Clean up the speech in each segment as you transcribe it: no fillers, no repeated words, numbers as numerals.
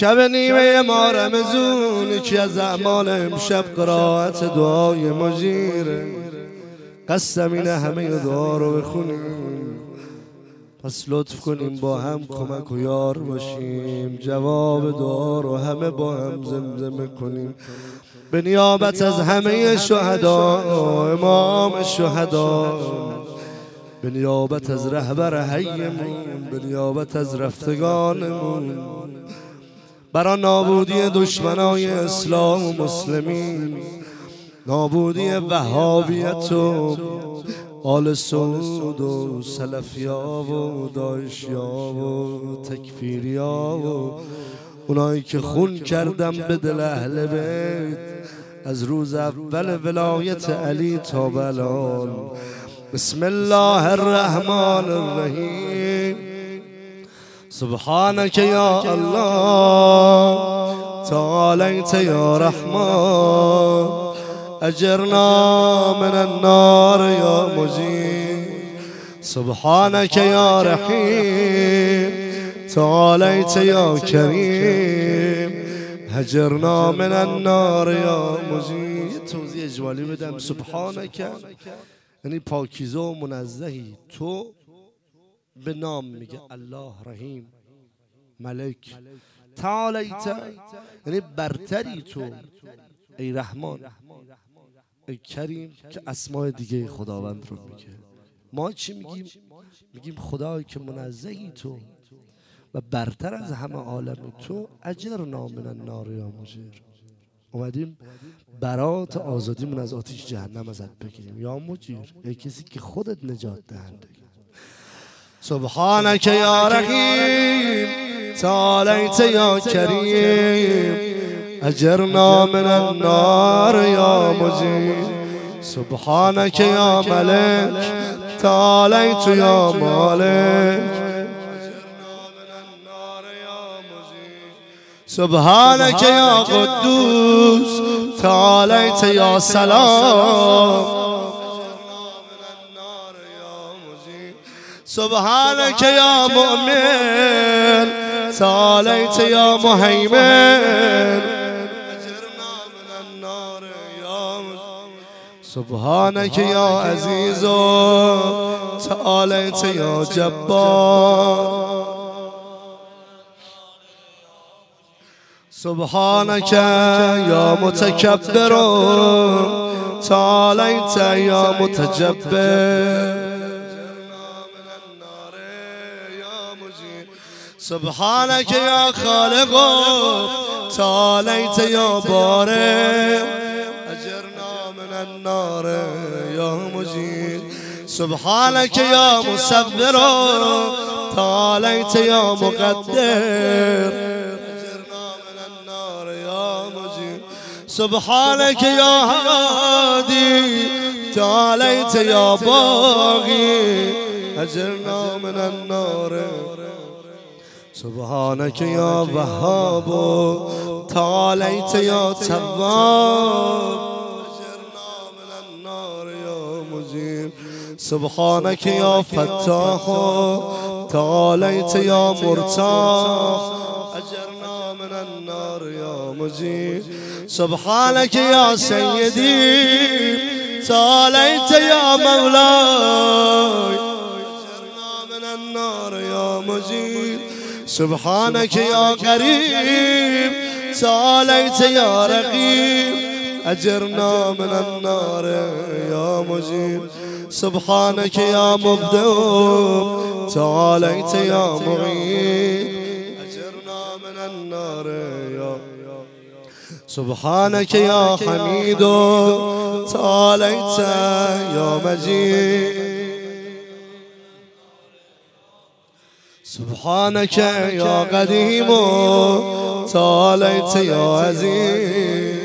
شب نیمه ما رمضون، یکی از اعمال امشب قرائت دعای مجیره. قصدم اینه همه دعا رو بخونیم، پس لطف کنیم با هم کمک و یار باشیم، جواب دعا رو همه با هم زمزمه کنیم. به نیابت از همه شهدا، امام شهدا، به نیابت از رهبر حیمون، به نیابت از رفتگانمون، برای نابودی دشمنای اسلام و مسلمین، نابودی وهابیت و آل سعود و سلفیا و داعشیا و تکفیریا و اونایی که خون کردن به دل اهل بیت از روز اول ولایت علی تا الان. بسم الله الرحمن الرحیم. سبحانك یا الله، تعالیت یا رحمان، اجرنا من النار یا مجید. سبحانك یا رحیم، تعالیت یا کریم، اجرنا من النار یا مجید. توضیح اجمالی بدم. سبحانك یعنی پاکیزه و منزهی تو، به نام میگه الله رحیم ملک. تعالیت یعنی برتری تو ای رحمان، ای کریم، که اسماء دیگه خداوند رو میگه. ما چی میگیم؟ میگیم خدایی که منزهی تو و برتر از همه عالم تو، اجرنا من النار یا مجیر. اومدیم برات آزادیمون از آتش جهنم ازت بگیریم یا مجیر، ای کسی که خودت نجات دهنده. سبحانك یا رحیم، تعالیت یا کریم، اجرنا من النار یا مجید. سبحانك یا ملک، تعالیت یا مالک، سبحانك یا قدوس، تعالیت یا سلام، سبحانك یا مؤمن، تعالیت یا مهیمن، سبحانك یا عزیز، تعالیت یا جبار، سبحانك یا متکبر، تعالیت یا متجبر، سبحانك یا خالق، تعالیت یا بارئ، اجرنا من النار یا مجید. سبحانك یا مصور، تعالیت یا مقدر، اجرنا من النار یا مجید. سبحانك یا هادی، تعالیت یا باغی، اجرنا من النار. سبحانك یا وهاب، تعالیت یا تواب، اجرنا من النار یا مجید. سبحانك یا فتاح، تعالیت یا مرتاح، اجرنا من النار یا مجید. سبحانك یا سیدی، تعالیت یا مولاي، اجرنا من النار یا مجید. سبحانك یا قریب، تعالیت یا رقیب، اجرنا من النار یا مجید. سبحانك یا مبدع، تعالیت یا معید، اجرنا من النار یا. سبحانك یا حمید، تعالیت یا مجید. سبحانك یا قدیم، تعالیت یا عزیز.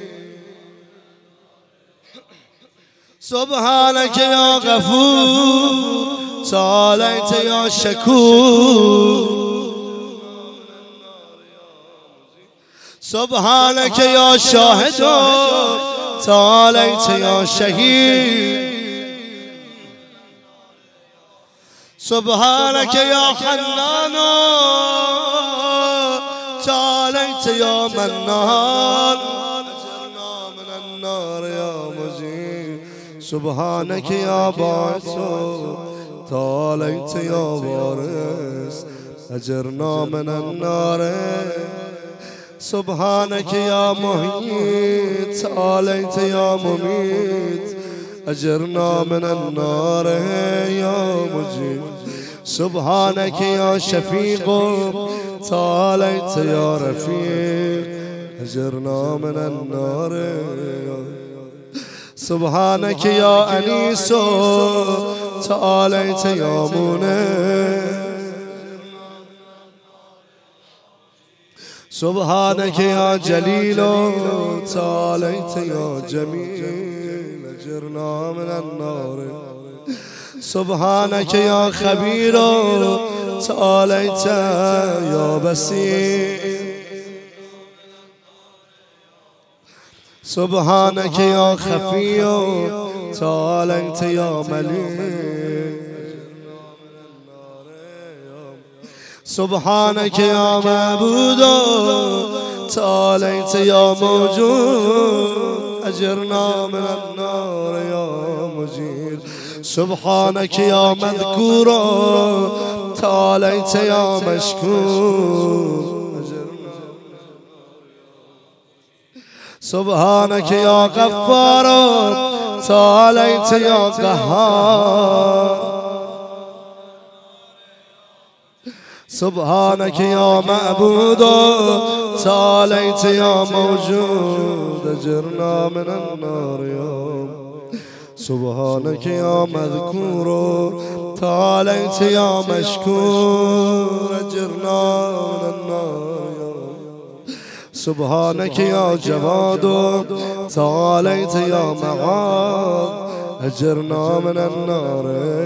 سبحانك یا غفور، تعالیت یا شکور. سبحانك یا شاهد، تعالیت یا شهید. سبحانك یا حنان، تعاليت يا منان أجرنا من النار يا مجيب سبحانك يا باعث تعاليت يا وارث أجرنا من النار سبحانك يا مهيت تعاليت يا مميت أجرنا من النار يا مجيب سبحانك يا شفيق تعاليت يا رفيق أجرنا من النار سبحانك يا أنيس تعاليت يا منير سبحانك يا جليل تعاليت يا جميل أجرنا من النار سبحانك يا خبير تعاليت يا بصير سبحانك يا خفي تعاليت يا مليك سبحانك يا معبود تعاليت يا موجود أجرنا من النار يا مجيد سبحانك يا مذكور تعاليت يا مشكور سبحانك يا غفار تعاليت يا قهار سبحانك يا معبود تعاليت يا موجود أجرنا من النار يا سبحانك يا مذكور تعاليت يا مشكور أجرنا من النار يا سبحانك يا جواد تعاليت يا معاذ أجرنا من النار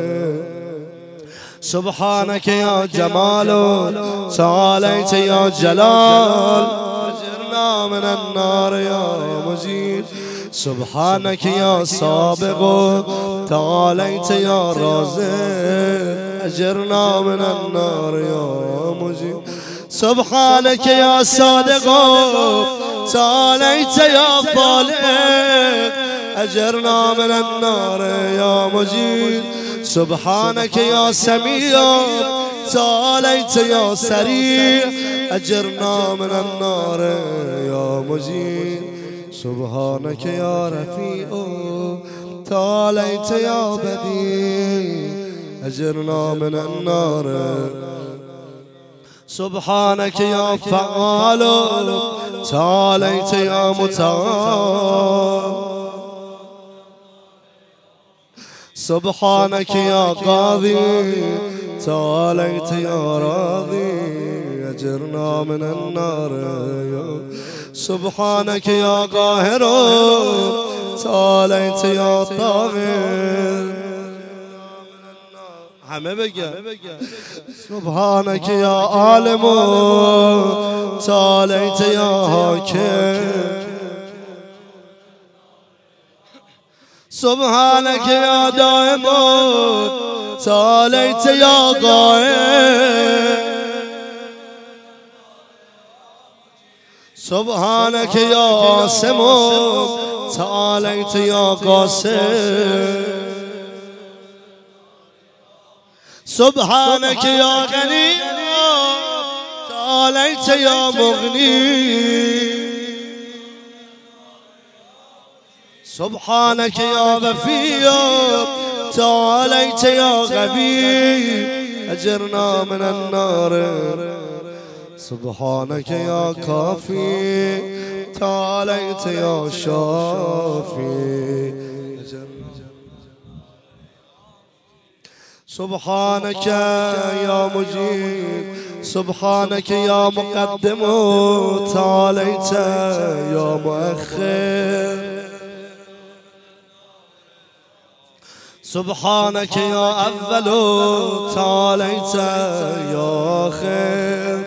سبحانك يا جمال تعاليت يا جلال أجرنا من النار يا مجيد سبحانك يا سابق تعاليت يا رازق أجرنا من النار يا مجيد سبحانك يا صادق تعاليت يا طالق أجرنا من النار يا مجيد سبحانك يا سميع تعاليت يا سريع أجرنا من النار يا مجيد سبحانك يا رفيع تعاليت يا بديع أجرنا من النار سبحانك يا فعال تعاليت يا متعال سبحانك يا قاضي تعاليت يا راضي أجرنا من النار يا سبحانك يا قاهر تعاليت يا طاغر همه بگه سبحانك يا عالم تعاليت يا حاکم سبحانك يا دائم تعاليت يا قائم سبحانك يا عاصم تعاليت يا قاسم سبحانك يا غني تعاليت يا مغني سبحانك يا غفي تعاليت يا غبي أجرنا من النار سبحانك يا كافي تعاليت يا شافي سبحانك يا مجيب سبحانك يا مقدم تعاليت يا مؤخر سبحانك يا أول تعاليت يا آخر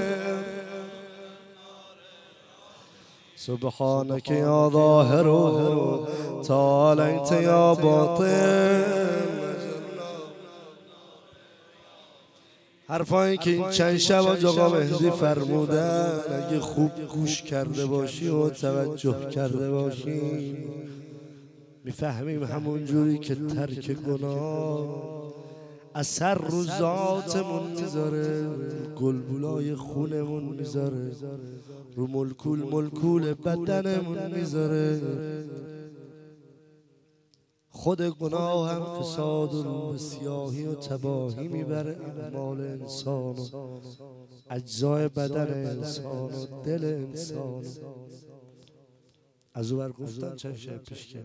سبحانك يا ظاهر تعاليت يا باطن حرفایی که این چند شب آقا مهدی فرمودن اگه خوب گوش کرده باشی و توجه کرده باشی میفهمیم همون جوری که ترک گناه اثر رو ذاتمون میذاره، گلبولای خونمون میذاره، رو ملکول بدنمون میذاره. خود گناه هم فساد و رو سیاهی و تباهی میبره اعمال انسان و اجزای بدن انسان و دل انسان. از اون گفتن چند شب پیش که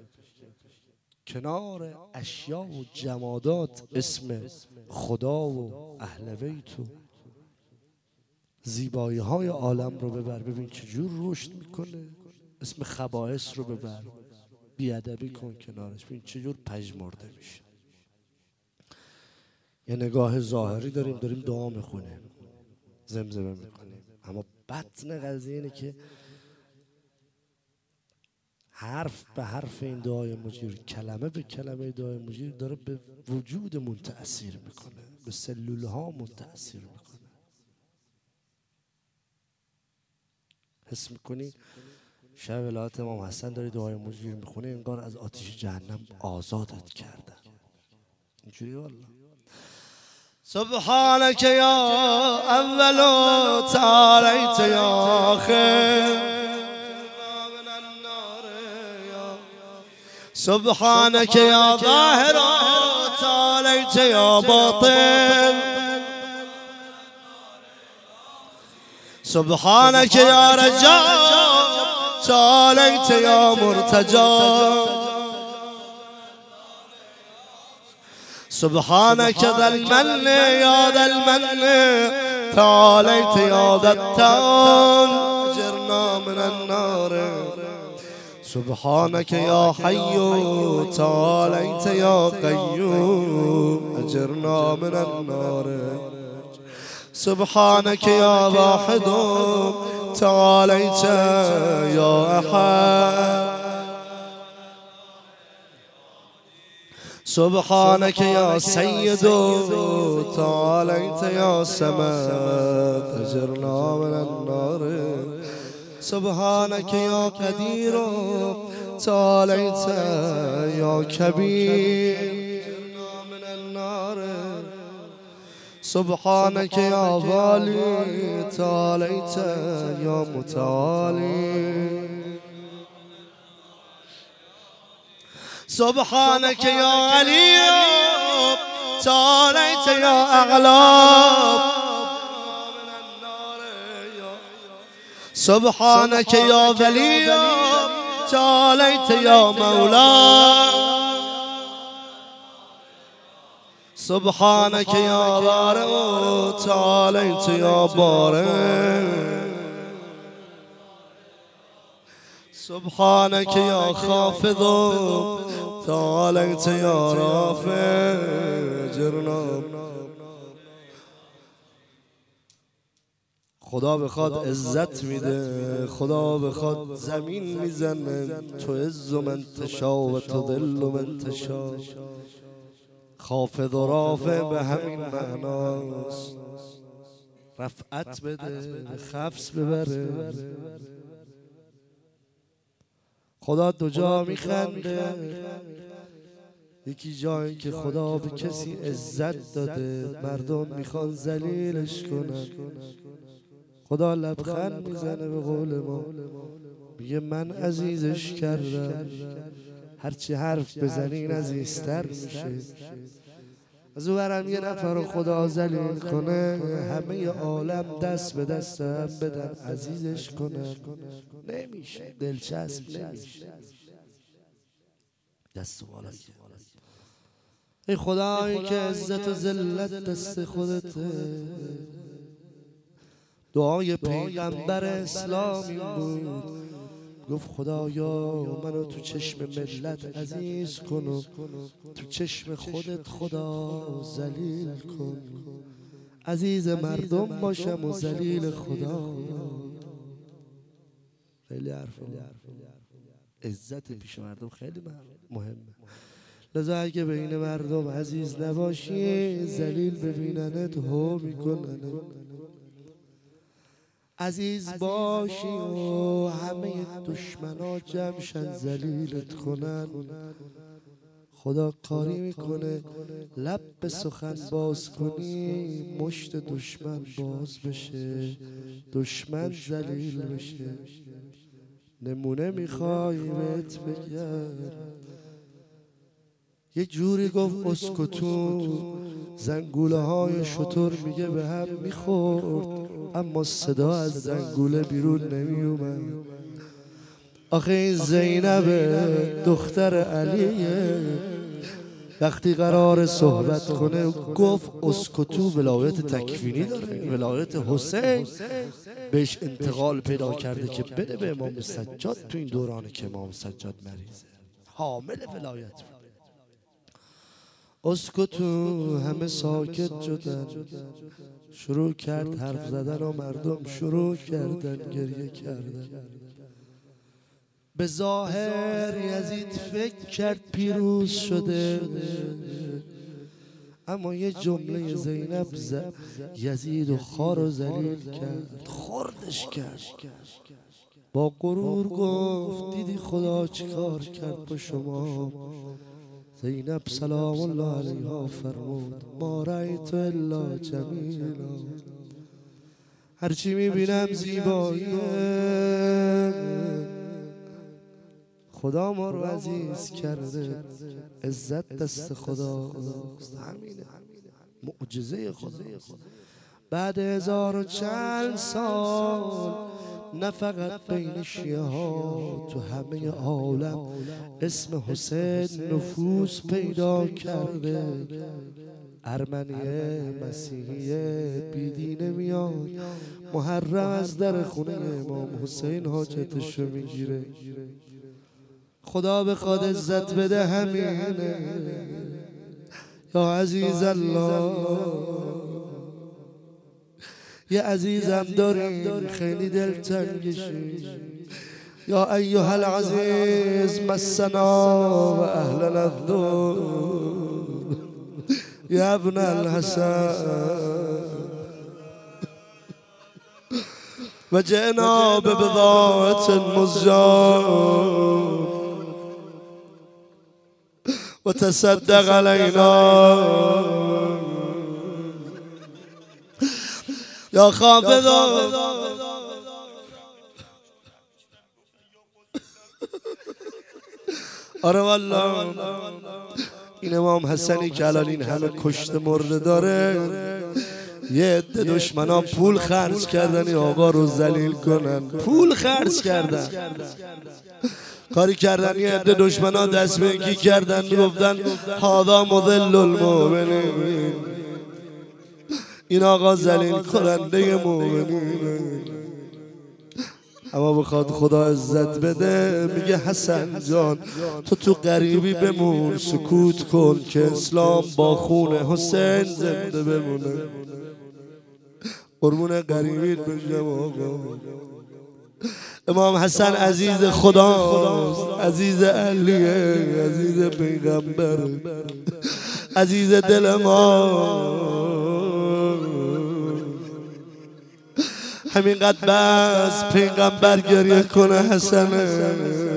کنار اشیا و جمادات اسم خدا و اهل بیت و زیبایی های عالم رو ببر، ببین چجور رشد میکنه. اسم خبائث رو ببر، بیادبی کن کنارش، ببین چجور پژمرده میشه. یه نگاه ظاهری داریم دعا میخونیم، زمزمه میکنیم، اما بطن قضیه اینه که حرف به حرف این دعای مجیر، کلمه به کلمه دعای مجیر داره به وجودمون تأثیر میکنه، به سلول هامون تأثیر میکنه. حس میکنی شب ولایت امام حسن داری دعای مجیر میخونی انگار از آتش جهنم آزادت کردن. اینجوری والله. سبحانك یا اول تعالیت یا آخر، سبحانك يا ظاهر تعاليت يا باطن، سبحانك يا رجاء تعاليت يا مرتجى، سبحانك ذا المن يا ذا المن تعاليت يا ذا التان اجرنا من النار، سبحانك يا حي تعاليت يا قيوم اجرنا من النار، سبحانك يا واحد تعاليت يا احد، سبحانك يا سيد تعاليت يا سمد اجرنا من النار، سبحانك يا قدير تعاليت يا كبير اجرنا من النار، سبحانك يا والي تعاليت يا متعالي، سبحانك يا علي تعاليت يا أغلب، سبحانك يا ولي تعاليت يا مولاي، سبحانك يا بارئ تعاليت يا بارئ، سبحانك يا خافض تعاليت يا رافع اجرنا. خدا بخواد عزت میده، خدا بخواد زمین میزنه، تو عز من تشا و تذل من تشا، خافض و رافع به همین معناست، رفعت بده خفض ببره. خدا دو جا میخنده، یکی جایی که خدا به کسی عزت داده مردم میخوان ذلیلش کنن، خدا لبخند میزنه به قول ما، میگه من عزیزش کردم، هرچی حرف بزنین عزیزتر میشه. از او برم یه نفر رو خدا ذلیل کنه، همه عالم دست به دستم بدن عزیزش کنن، نمیشه، دلچسب نمیشه. دست بالا ای خدایی که عزت و ذلت دست خودته. دعای پیغمبر اسلام این بود، گفت خدایا منو تو چشم ملت عزیز کن و تو چشم خودت خدا ذلیل کن، عزیز مردم باشم و ذلیل خدا. خیلی حرف عزت پیش مردم خیلی مهمه، لذا اگه بین مردم عزیز نباشی ذلیل ببیننت هو میکننت، عزیز باشی و همه دشمنا جمعشن ذلیلت کنن. خدا کاری میکنه لب به سخن باز کنی مشت دشمن باز بشه، دشمن ذلیل بشه. نمونه میخوای بهت بگم، یه جوری گفت اسکتو، زنگوله های شتر میگه به هم میخورد اما صدا از زنگوله بیرون نمیومد. آخه این زینب دختر علیه وقتی قرار صحبت کنه گفت اسکتو ولایت تکوینی داره، ولایت حسین بهش انتقال پیدا کرده که بده به امام سجاد تو این دورانه که امام سجاد مریضه، حامل ولایت بود. اسکتو، همه ساکت شدن، شروع کرد حرف زدن و مردم شروع کردن گریه کردن. به ظاهر یزید فکر کرد پیروز شده، اما یه جمله زینب یزید و خار و ذلیل کرد، خردش کرد. با غرور گفت دیدی خدا چیکار کرد با شما؟ زینب سلام الله علیها فرمود ما رأیت الا جمیلا، هرچی میبینم زیباییه، خدا ما رو عزیز کرده، عزت دست خداست، همینه معجزه خدا. بعد 1000 و چند سال نه فقط بین شیعه ها تو همه عالم اسم حسین نفوذ پیدا کرده. ارمنیه، مسیحیه، بیدینه میاد محرم از در خونه امام حسین حاجتشو میگیره. خدا بخواد عزت بده همینه یا عزیز الله. یه عزیزم داریم خیلی دلتنگشی، یا ایها العزیز مسنا و اهلنا الذل یا ابن الحسن و جئنا ببضاعة مزجاة و تصدق علینا یا خافضا. آره والله این امام حسنی که الان این همه کشته مرده داره، یه عده دشمنا پول خرج کردن این آقا رو ذلیل کنن، پول خرج کردن، کاری کردن یه عده دشمنا دست به یکی کردن گفتن هذا مضل المؤمنین، این آقا ذلیل کننده مؤمنینه. اما بخواد خدا عزت بده میگه حسن جان تو غریبی بمون، سکوت کن که اسلام با خون حسین زنده بمونه. قربون غریبیت بشم آقا. امام حسن عزیز خداست، عزیز علیه، عزیز پیغمبر، عزیز دل ما. همینقدر بس پیغمبر گریه کنه حسنه.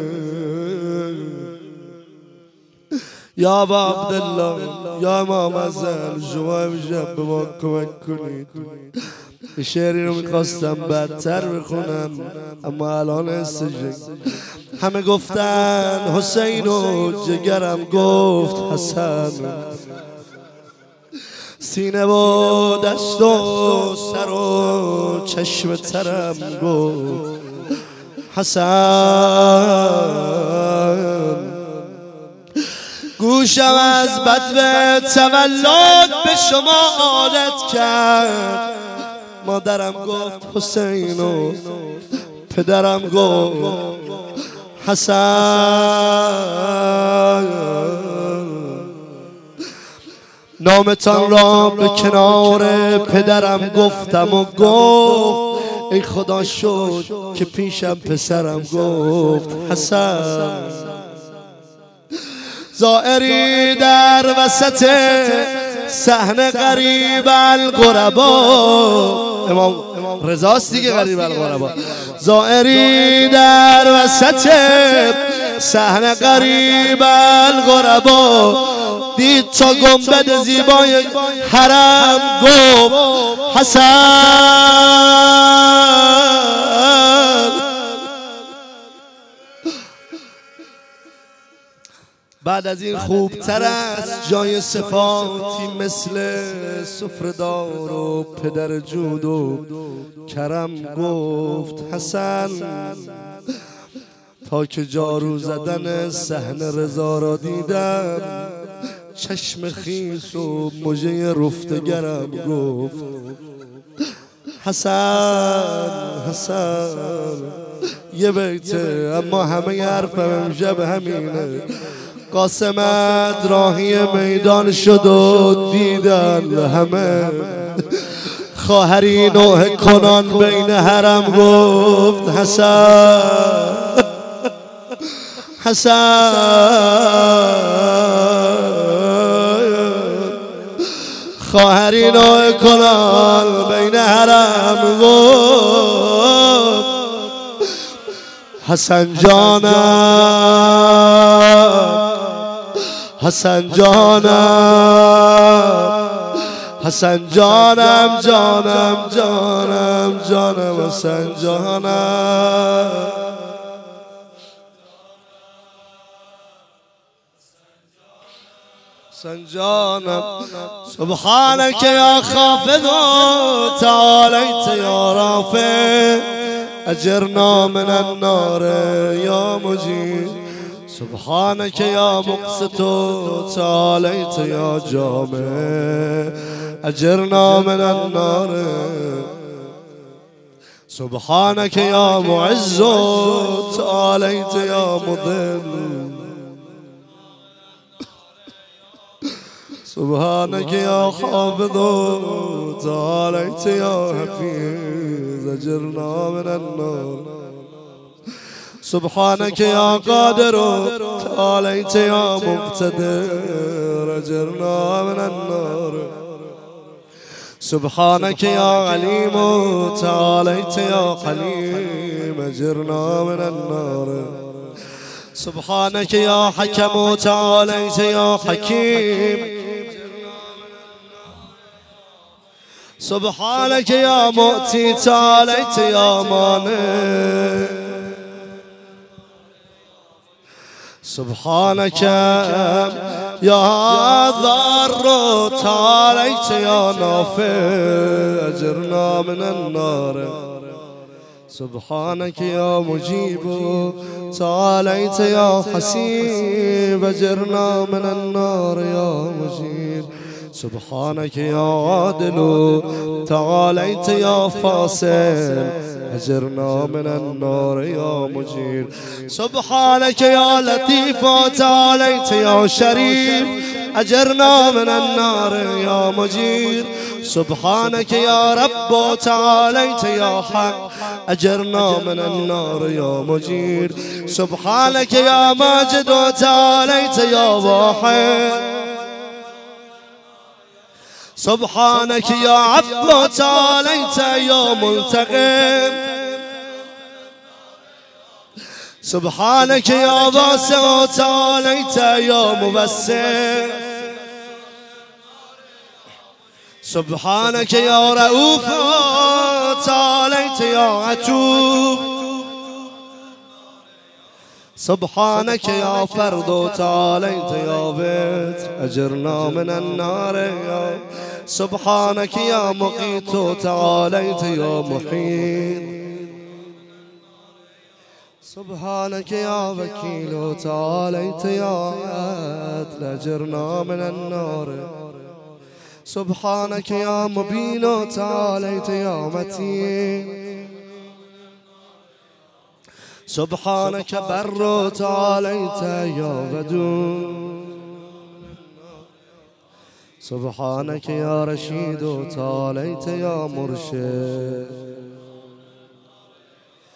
یا ابا عبدالله، یا امام حسن، شما امشب به ما کمک کنید. شعری رو میخواستم بدتر بخونم اما الان استجگ. همه گفتن حسین و جگرم گفت حسن، سینه و دست و سر و چشم ترم گفت حسن. گوشم از بدو تولد به شما عادت کرد، مادرم گفت حسین و پدرم گفت حسن. نامتان را به کنار پدرم گفتم و گفت ای خدا شد که پیشم پسرم گفت حسن. زائری در وسط صحنه غریب الغربا. امام رضاست دیگه غریب الغربا. زائری در وسط صحنه غریب الغربا، دید تا گنبد زیبای حرم گفت حسن. بعد از این خوبتر است جای صفاتی مثل سفره‌دار و پدر جود و کرم گفت حسن. تا که جارو زدن صحنه رضا را دیدم، چشم خیس و مژه رفتگرم گفت حسن حسن. یه بیته اما همه حرفم امشب همینه. قاسمت راهی میدان شد و دیدن همه، خواهری نوح کنان بین حرم گفت حسن حسن. خواهری نوح کنان بین حرم گفت حسن جانم حسن جانم حسن جانم جانم جانم جانم حسن جانم. حسن جانم سبحانك يا خافض تعاليت يا رافع أجرنا من النار يا مجيب. سبحانك يا مقسط تعاليت يا جامع أجرنا من النار. سبحانك يا معز تعاليت يا مذل. سبحانك يا حافظ تعاليت يا حفيظ أجرنا من النار. سبحانك يا قادر تعاليت يا مقتدر أجرنا من النار. سبحانك يا عليم تعاليت يا حليم أجرنا من النار. سبحانك يا حكم تعاليت يا حكيم. سبحانك يا مؤتي تعاليت يا مانع. سبحانك يا ضار تعاليت يا نافع أجرنا من النار. سبحانك يا مجيب تعاليت يا حسيب أجرنا من النار يا مجيب. سبحانك يا عادل تعاليت يا فاصل أجرنا من النار يا مجير. سبحانك يا لطيف تعاليت يا شريف أجرنا من النار يا مجير. سبحانك يا رب تعاليت يا حق أجرنا من النار يا مجير. سبحانك يا ماجد تعاليت يا واحد. سبحانك يا عفو تعاليت يا منتقم. سبحانك يا واسع تعاليت يا مبسم. سبحانك يا رؤوف تعاليت يا عتوب. سبحانك يا فرد تعاليت يا بيت أجرنا من النار يا. سبحانك يا مقيت تعاليت يا محيط. سبحانك يا وكيل تعاليت يا عدل أجرنا من النار. سبحانك يا مبين تعاليت يا متين. سبحانك بر تعاليت يا ودود. سبحانك يا رشيد تعاليت يا مرشد.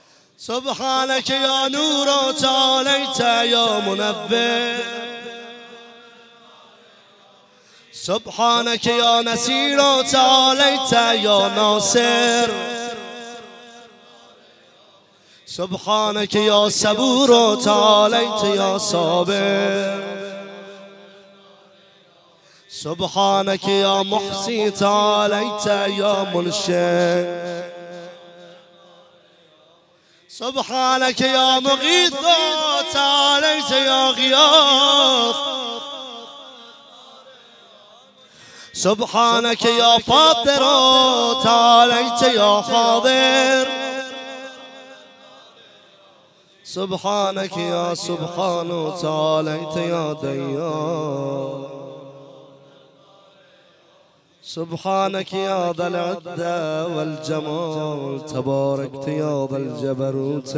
سبحانك يا نور تعاليت يا منور. سبحانك يا نسير تعاليت يا ناصر سبحانك يا صبور تعاليت يا صابر سبحانك يا محصي تعاليت يا منشئ سبحانك يا مغيث تعاليت يا غياث سبحانك يا فاطر تعاليت يا حاضر سبحانك يا سبحان تعاليت يا ديان سبحانك يا ذا العدة والجمال تباركت يا ذا الجبروت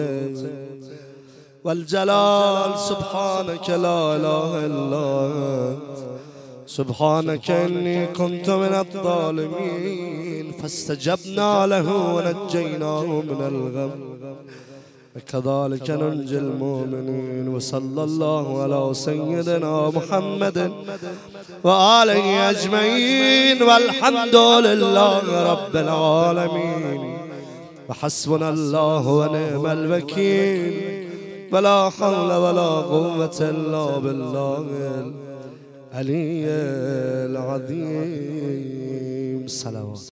والجلال سبحانك لا إله إلا أنت سبحانك إني كنت من الظالمين فاستجبنا له ونجيناه من الغم وكذلك ننجي المؤمنين وصلى الله على سيدنا محمد وآله أجمعين والحمد لله رب العالمين وحسبنا الله ونعم الوكيل ولا حول ولا قوة إلا بالله العلي العظيم. صلوات.